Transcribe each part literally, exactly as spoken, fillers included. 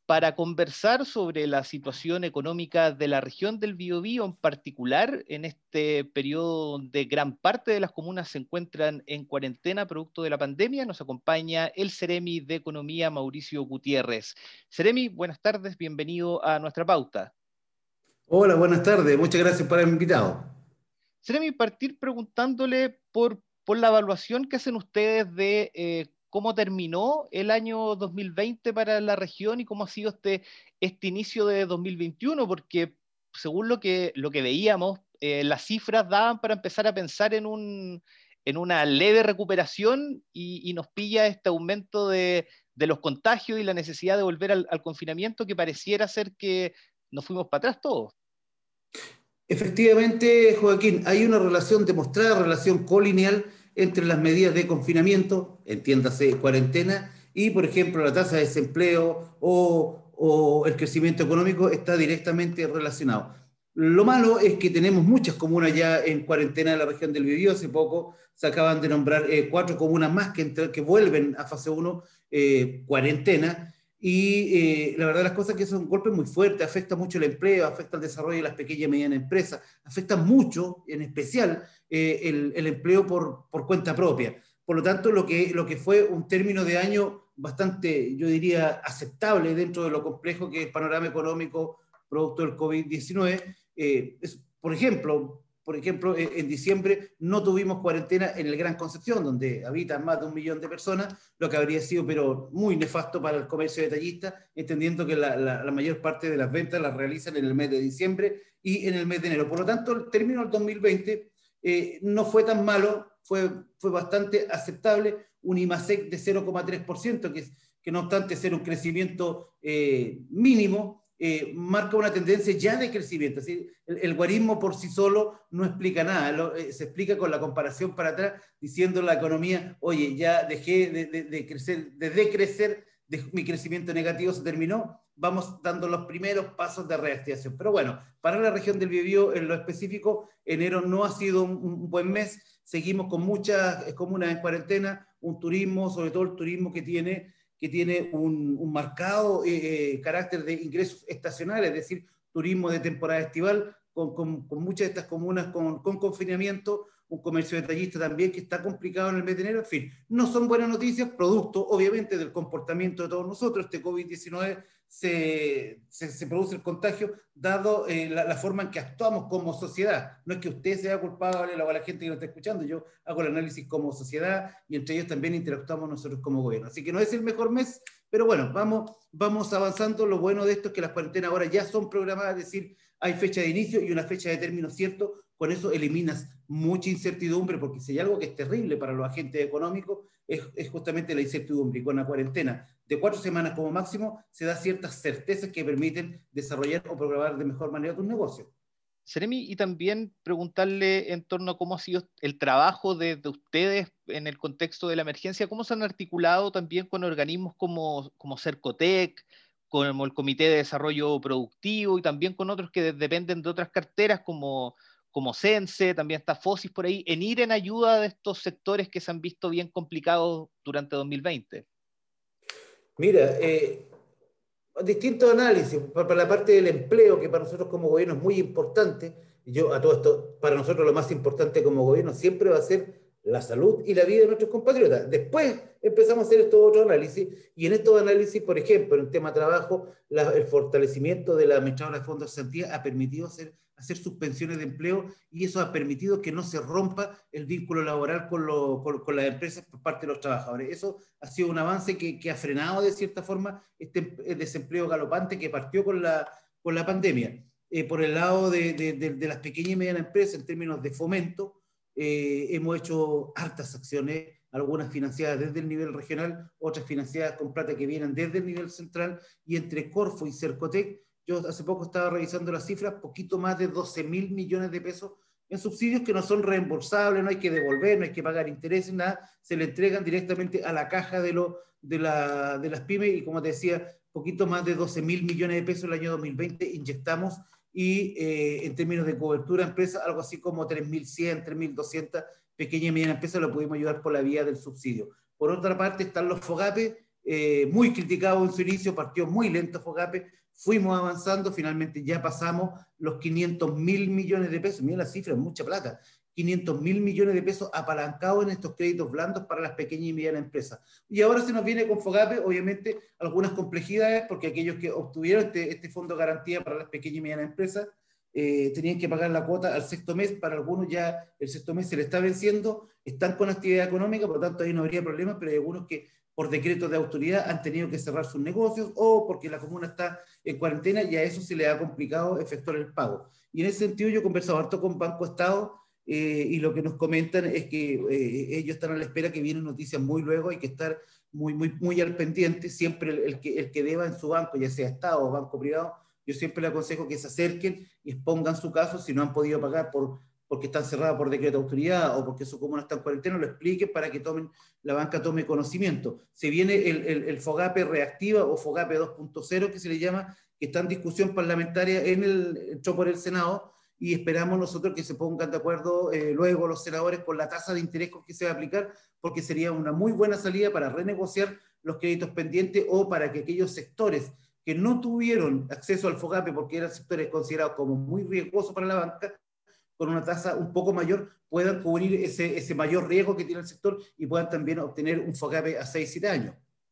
para conversar sobre la situación económica de la región del Biobío, en particular en este periodo donde gran parte de las comunas se encuentran en cuarentena producto de la pandemia. Nos acompaña el Ceremi de Economía, Mauricio Gutiérrez. Ceremi, buenas tardes, bienvenido a nuestra pauta. Hola, buenas tardes, muchas gracias por haberme invitado. Ceremi, partir preguntándole por, por la evaluación que hacen ustedes de eh, cómo terminó el año dos mil veinte para la región y cómo ha sido este, este inicio de dos mil veintiuno, porque según lo que, lo que veíamos, eh, las cifras daban para empezar a pensar en, un, en una leve recuperación y, y nos pilla este aumento de, de los contagios y la necesidad de volver al, al confinamiento que pareciera ser que nos fuimos para atrás todos. Efectivamente, Joaquín, hay una relación demostrada, relación colineal entre las medidas de confinamiento, entiéndase cuarentena, y por ejemplo la tasa de desempleo o, o el crecimiento económico está directamente relacionado. Lo malo es que tenemos muchas comunas ya en cuarentena en la región del Biobío. Hace poco se acaban de nombrar eh, cuatro comunas más que, entre, que vuelven a fase uno eh, cuarentena. Y eh, la verdad las cosas es que es un golpe muy fuerte, afecta mucho el empleo, afecta el desarrollo de las pequeñas y medianas empresas, afecta mucho, en especial, eh, el, el empleo por, por cuenta propia. Por lo tanto, lo que, lo que fue un término de año bastante, yo diría, aceptable dentro de lo complejo que es el panorama económico producto del COVID diecinueve, eh, es, por ejemplo, por ejemplo, en diciembre no tuvimos cuarentena en el Gran Concepción, donde habitan más de un millón de personas, lo que habría sido pero muy nefasto para el comercio detallista, entendiendo que la, la, la mayor parte de las ventas las realizan en el mes de diciembre y en el mes de enero. Por lo tanto, el término del dos mil veinte eh, no fue tan malo, fue, fue bastante aceptable, un IMASEC de cero coma tres por ciento, que, que no obstante ser un crecimiento eh, mínimo, Eh, marca una tendencia ya de crecimiento. ¿Sí? El, el guarismo por sí solo no explica nada, lo, eh, se explica con la comparación para atrás, diciendo la economía, oye, ya dejé de, de, de crecer, de decrecer, de, mi crecimiento negativo se terminó, vamos dando los primeros pasos de reactivación. Pero bueno, para la región del Biobío en lo específico, enero no ha sido un, un buen mes, seguimos con muchas comunas en cuarentena, un turismo, sobre todo el turismo que tiene que tiene un, un marcado eh, carácter de ingresos estacionales, es decir, turismo de temporada estival, con, con, con muchas de estas comunas con, con confinamiento, un comercio detallista también que está complicado en el mes de enero. En fin, no son buenas noticias, producto obviamente del comportamiento de todos nosotros. Este COVID diecinueve se, se, se produce el contagio dado eh, la, la forma en que actuamos como sociedad. No es que usted sea culpable o la gente que nos está escuchando, yo hago el análisis como sociedad y entre ellos también interactuamos nosotros como gobierno. Así que no es el mejor mes, pero bueno, vamos, vamos avanzando. Lo bueno de esto es que las cuarentenas ahora ya son programadas, es decir, hay fecha de inicio y una fecha de término cierto. Con eso eliminas mucha incertidumbre, porque si hay algo que es terrible para los agentes económicos es, es justamente la incertidumbre. Y con la cuarentena de cuatro semanas como máximo se da ciertas certezas que permiten desarrollar o programar de mejor manera tus negocios. Seremi, y también preguntarle en torno a cómo ha sido el trabajo de, de ustedes en el contexto de la emergencia, cómo se han articulado también con organismos como, como Cercotec, como el Comité de Desarrollo Productivo y también con otros que dependen de otras carteras como, como Sense, también está Fosis por ahí, en ir en ayuda de estos sectores que se han visto bien complicados durante dos mil veinte. Mira, eh, distintos análisis, para la parte del empleo, que para nosotros como gobierno es muy importante. Yo a todo esto, para nosotros lo más importante como gobierno siempre va a ser la salud y la vida de nuestros compatriotas. Después empezamos a hacer estos otros análisis, y en estos análisis, por ejemplo, en el tema trabajo, la, el fortalecimiento de la administradora de fondos de cesantía ha permitido hacer, hacer suspensiones de empleo, y eso ha permitido que no se rompa el vínculo laboral con, lo, con, con las empresas por parte de los trabajadores. Eso ha sido un avance que, que ha frenado de cierta forma este desempleo galopante que partió con la, con la pandemia. Eh, por el lado de, de, de, de las pequeñas y medianas empresas, en términos de fomento, eh, hemos hecho hartas acciones, algunas financiadas desde el nivel regional, otras financiadas con plata que vienen desde el nivel central, y entre Corfo y Cercotec, yo hace poco estaba revisando las cifras, poquito más de doce mil millones de pesos en subsidios que no son reembolsables, no hay que devolver, no hay que pagar intereses, nada, se le entregan directamente a la caja de, lo, de, la, de las pymes, y como te decía, poquito más de doce mil millones de pesos el año dos mil veinte inyectamos, y eh, en términos de cobertura a empresas, algo así como tres mil cien, tres mil doscientas pequeñas y medianas empresas lo pudimos ayudar por la vía del subsidio. Por otra parte están los FOGAPE, eh, muy criticado en su inicio, partió muy lento FOGAPE, fuimos avanzando, finalmente ya pasamos los quinientos mil millones de pesos, miren la cifra, es mucha plata, quinientos mil millones de pesos apalancados en estos créditos blandos para las pequeñas y medianas empresas. Y ahora se nos viene con FOGAPE, obviamente, algunas complejidades, porque aquellos que obtuvieron este, este fondo de garantía para las pequeñas y medianas empresas eh, tenían que pagar la cuota al sexto mes, para algunos ya el sexto mes se le está venciendo, están con actividad económica, por lo tanto ahí no habría problemas, pero hay algunos que por decreto de autoridad han tenido que cerrar sus negocios o porque la comuna está en cuarentena y a eso se le ha complicado efectuar el pago. Y en ese sentido yo he conversado harto con Banco Estado eh, y lo que nos comentan es que eh, ellos están a la espera que vienen noticias muy luego, hay que estar muy, muy, muy al pendiente, siempre el, el, que, el que deba en su banco, ya sea Estado o banco privado, yo siempre le aconsejo que se acerquen y expongan su caso si no han podido pagar por porque están cerradas por decreto de autoridad o porque su comuna está en cuarentena, lo expliquen para que tomen, la banca tome conocimiento. Se viene el, el, el FOGAPE reactiva o FOGAPE dos punto cero, que se le llama, que está en discusión parlamentaria, en el, entró por el Senado, y esperamos nosotros que se pongan de acuerdo eh, luego los senadores con la tasa de interés con que se va a aplicar, porque sería una muy buena salida para renegociar los créditos pendientes o para que aquellos sectores que no tuvieron acceso al FOGAPE porque eran sectores considerados como muy riesgosos para la banca, con una tasa un poco mayor, puedan cubrir ese, ese mayor riesgo que tiene el sector y puedan también obtener un FOGAPE a seis, siete años.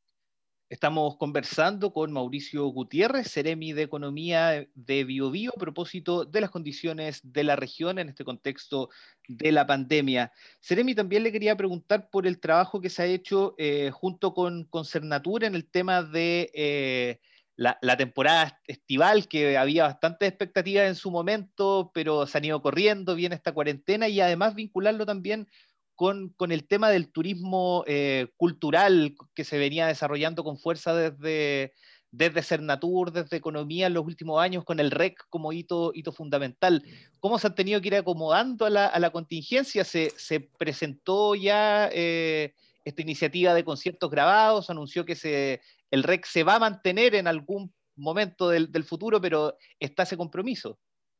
Estamos conversando con Mauricio Gutiérrez, Seremi de Economía de Biobío, a propósito de las condiciones de la región en este contexto de la pandemia. Seremi, también le quería preguntar por el trabajo que se ha hecho eh, junto con, con Cernatur en el tema de eh, la, la temporada estival, que había bastantes expectativas en su momento, pero se han ido corriendo, viene esta cuarentena, y además vincularlo también Con, con, el tema del turismo eh, cultural que se venía desarrollando con fuerza desde, desde Cernatur, desde Economía en los últimos años, con el R E C como hito, hito fundamental. ¿Cómo se han tenido que ir acomodando a la, a la contingencia? ¿Se, se presentó ya eh, esta iniciativa de conciertos grabados? Anunció que se, el R E C se va a mantener en algún momento del, del futuro, pero está ese compromiso.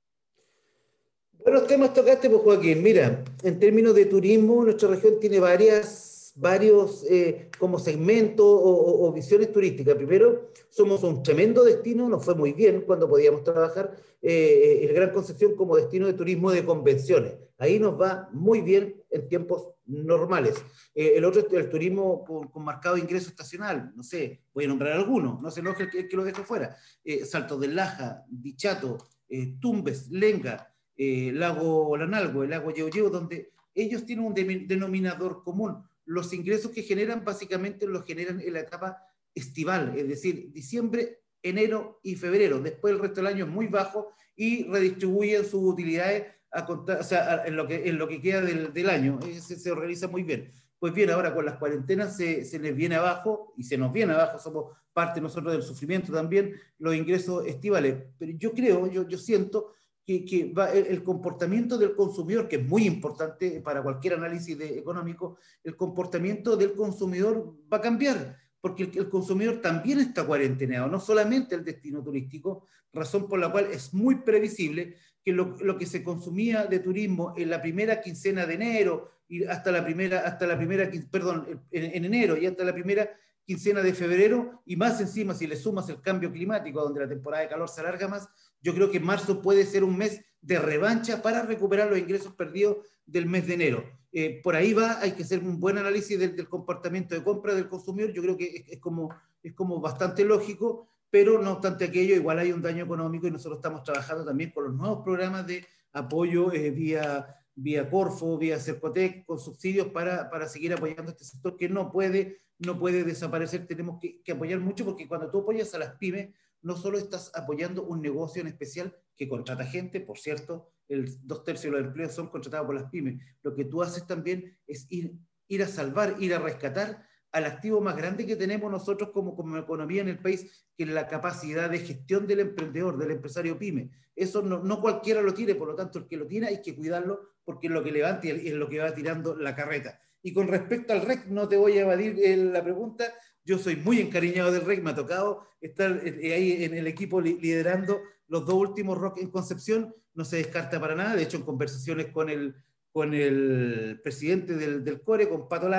Buenos temas tocaste, pues Joaquín. Mira, en términos de turismo, nuestra región tiene varias, varios eh, como segmentos o, o, o visiones turísticas. Primero, somos un tremendo destino, nos fue muy bien cuando podíamos trabajar eh, el Gran Concepción como destino de turismo de convenciones. Ahí nos va muy bien en tiempos normales. Eh, el otro es el turismo con, con marcado ingreso estacional. No sé, voy a nombrar algunos, no se enoje el que, el que lo dejo fuera. Eh, Salto del Laja, Dichato, eh, Tumbes, Lenga, Eh, lago Lanalgo, el lago Yeuyeu, donde ellos tienen un de, denominador común. Los ingresos que generan básicamente los generan en la etapa estival, es decir, diciembre, enero y febrero. Después el resto del año es muy bajo y redistribuyen sus utilidades a contar, o sea, a, en, lo que, en lo que queda del, del año. Se, se organiza muy bien. Pues bien, ahora con las cuarentenas se, se les viene abajo, y se nos viene abajo, somos parte nosotros del sufrimiento también, los ingresos estivales. Pero yo creo, yo, yo siento que, que va el, el comportamiento del consumidor, que es muy importante para cualquier análisis de, económico, el comportamiento del consumidor va a cambiar, porque el, el consumidor también está cuarenteneado, no solamente el destino turístico, razón por la cual es muy previsible que lo, lo que se consumía de turismo en la primera quincena de enero, y hasta la primera, hasta la primera, perdón, en, en enero y hasta la primera quincena de febrero, y más encima si le sumas el cambio climático, donde la temporada de calor se alarga más, yo creo que marzo puede ser un mes de revancha para recuperar los ingresos perdidos del mes de enero. Eh, por ahí va, hay que hacer un buen análisis del, del comportamiento de compra del consumidor, yo creo que es, es, como, es como bastante lógico, pero no obstante aquello, igual hay un daño económico y nosotros estamos trabajando también con los nuevos programas de apoyo eh, vía, vía Corfo, vía Cercotec, con subsidios para, para seguir apoyando a este sector que no puede, no puede desaparecer. Tenemos que, que apoyar mucho, porque cuando tú apoyas a las pymes, no solo estás apoyando un negocio en especial que contrata gente, por cierto, el dos tercios de los empleos son contratados por las pymes. Lo que tú haces también es ir, ir a salvar, ir a rescatar al activo más grande que tenemos nosotros como, como economía en el país, que es la capacidad de gestión del emprendedor, del empresario pyme. Eso no, no cualquiera lo tiene, por lo tanto el que lo tiene hay que cuidarlo, porque es lo que levanta y es lo que va tirando la carreta. Y con respecto al R E C, no te voy a evadir eh, la pregunta. Yo soy muy encariñado del R E C, me ha tocado estar eh, ahí en el equipo li liderando los dos últimos R O C en Concepción, no se descarta para nada. De hecho, en conversaciones con el, con el presidente del, del CORE, con Pato Lara,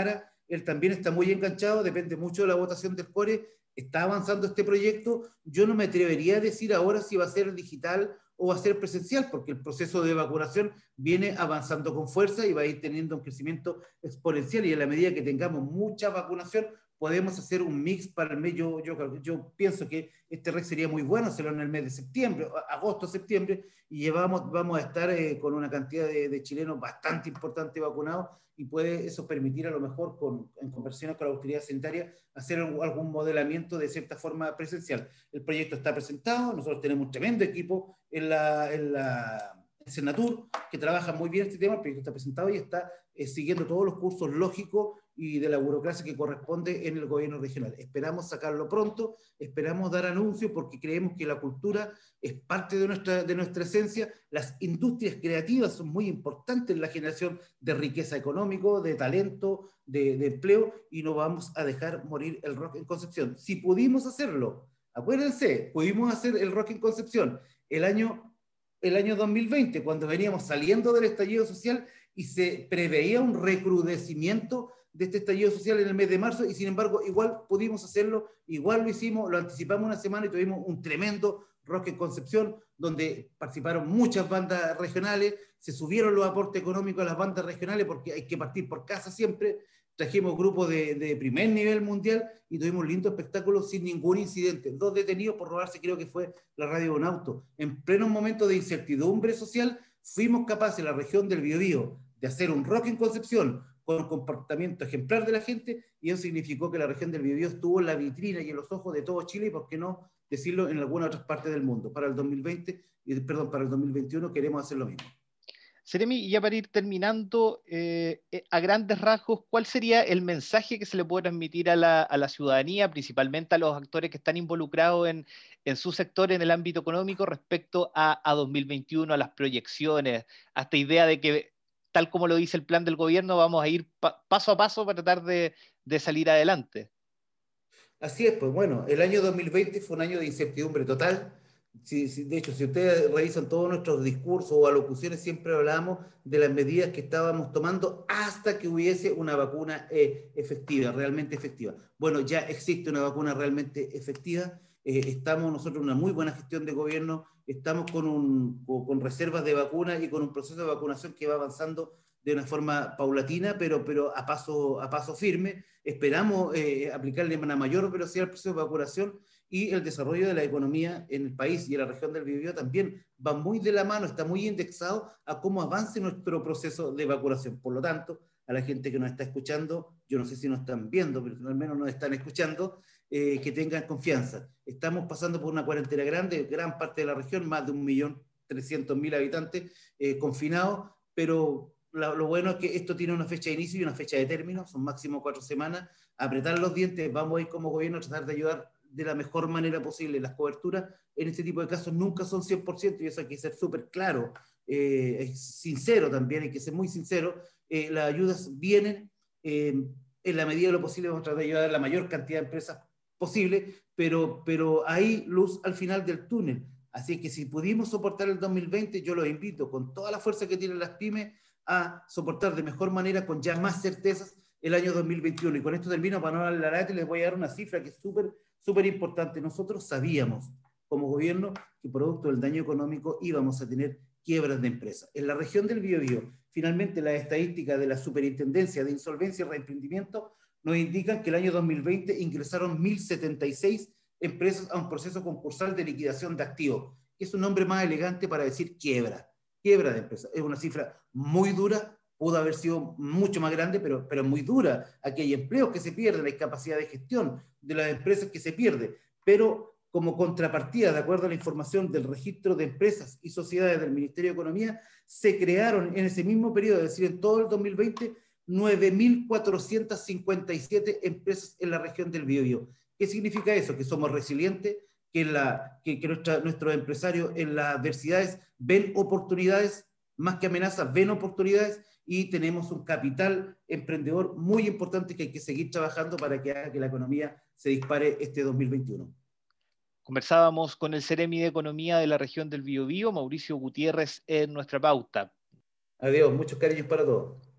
él también está muy enganchado, depende mucho de la votación del Core, está avanzando este proyecto. Yo no me atrevería a decir ahora si va a ser digital o va a ser presencial, porque el proceso de vacunación viene avanzando con fuerza y va a ir teniendo un crecimiento exponencial, y en la medida que tengamos mucha vacunación, podemos hacer un mix para el mes. Yo, yo, yo pienso que este R E C sería muy bueno hacerlo en el mes de septiembre, agosto, septiembre, y llevamos, vamos a estar eh, con una cantidad de, de chilenos bastante importante vacunados, y puede eso permitir a lo mejor, con, en conversaciones con la autoridad sanitaria, hacer algún modelamiento de cierta forma presencial. El proyecto está presentado, nosotros tenemos un tremendo equipo en la, en la en Senatur, que trabaja muy bien este tema. El proyecto está presentado y está eh, siguiendo todos los cursos lógicos y de la burocracia que corresponde en el gobierno regional. Esperamos sacarlo pronto, esperamos dar anuncio, porque creemos que la cultura es parte de nuestra, de nuestra esencia. Las industrias creativas son muy importantes en la generación de riqueza económica, de talento, de, de empleo, y no vamos a dejar morir el rock en Concepción. Si pudimos hacerlo, acuérdense, pudimos hacer el rock en Concepción el año el año dos mil veinte, cuando veníamos saliendo del estallido social y se preveía un recrudecimiento de este estallido social en el mes de marzo, y sin embargo igual pudimos hacerlo, igual lo hicimos, lo anticipamos una semana y tuvimos un tremendo rock en Concepción, donde participaron muchas bandas regionales, se subieron los aportes económicos a las bandas regionales, porque hay que partir por casa siempre. Trajimos grupos de, de primer nivel mundial y tuvimos un lindo espectáculo sin ningún incidente. Dos detenidos por robarse, creo que fue la radio de un auto. En pleno momento de incertidumbre social, fuimos capaces en la región del Biobío de hacer un rock en Concepción con un comportamiento ejemplar de la gente, y eso significó que la región del Biobío estuvo en la vitrina y en los ojos de todo Chile, y por qué no decirlo en algunas otras partes del mundo. Para el dos mil veinte, perdón, para el dos mil veintiuno queremos hacer lo mismo. Seremi, ya para ir terminando, eh, a grandes rasgos, ¿cuál sería el mensaje que se le puede transmitir a la, a la ciudadanía, principalmente a los actores que están involucrados en, en su sector, en el ámbito económico, respecto a, a dos mil veintiuno, a las proyecciones, a esta idea de que, tal como lo dice el plan del gobierno, vamos a ir pa paso a paso para tratar de, de salir adelante? Así es, pues bueno, el año dos mil veinte fue un año de incertidumbre total. Si, si, de hecho, si ustedes revisan todos nuestros discursos o alocuciones, siempre hablamos de las medidas que estábamos tomando hasta que hubiese una vacuna eh, efectiva, realmente efectiva. Bueno, ya existe una vacuna realmente efectiva. Eh, estamos nosotros en una muy buena gestión de gobierno, estamos con, un, con reservas de vacunas y con un proceso de vacunación que va avanzando de una forma paulatina, pero, pero a, paso, a paso firme. Esperamos eh, aplicarle una mayor velocidad al proceso de vacunación, y el desarrollo de la economía en el país y en la región del Biobío también va muy de la mano, está muy indexado a cómo avance nuestro proceso de vacunación. Por lo tanto, a la gente que nos está escuchando, yo no sé si nos están viendo, pero al menos nos están escuchando, eh, que tengan confianza. Estamos pasando por una cuarentena grande, gran parte de la región, más de un millón trescientos mil habitantes eh, confinados, pero lo, lo bueno es que esto tiene una fecha de inicio y una fecha de término, son máximo cuatro semanas. Apretar los dientes, vamos a ir como gobierno a tratar de ayudar de la mejor manera posible. Las coberturas en este tipo de casos nunca son cien por ciento, y eso hay que ser súper claro, eh, sincero también, hay que ser muy sincero. Eh, las ayudas vienen, eh, en la medida de lo posible vamos a tratar de ayudar a la mayor cantidad de empresas posible, pero, pero hay luz al final del túnel. Así que si pudimos soportar el dos mil veinte, yo los invito con toda la fuerza que tienen las pymes a soportar de mejor manera, con ya más certezas, el año dos mil veintiuno. Y con esto termino, para no darle la lata, les voy a dar una cifra que es súper, súper importante. Nosotros sabíamos, como gobierno, que producto del daño económico íbamos a tener quiebras de empresas. En la región del Biobío, finalmente las estadísticas de la Superintendencia de Insolvencia y Reemprendimiento nos indican que el año dos mil veinte ingresaron mil setenta y seis empresas a un proceso concursal de liquidación de activos, que es un nombre más elegante para decir quiebra. Quiebra de empresas. Es una cifra muy dura, pudo haber sido mucho más grande, pero, pero muy dura. Aquí hay empleos que se pierden, hay capacidad de gestión de las empresas que se pierde, pero como contrapartida, de acuerdo a la información del registro de empresas y sociedades del Ministerio de Economía, se crearon en ese mismo periodo, es decir, en todo el dos mil veinte, nueve mil cuatrocientas cincuenta y siete empresas en la región del Biobío. ¿Qué significa eso? Que somos resilientes, que, la, que, que nuestra, nuestros empresarios en las adversidades ven oportunidades, más que amenazas, ven oportunidades, y tenemos un capital emprendedor muy importante que hay que seguir trabajando para que haga que la economía se dispare este dos mil veintiuno. Conversábamos con el Seremi de Economía de la región del Biobío, Mauricio Gutiérrez, en nuestra pauta. Adiós, muchos cariños para todos.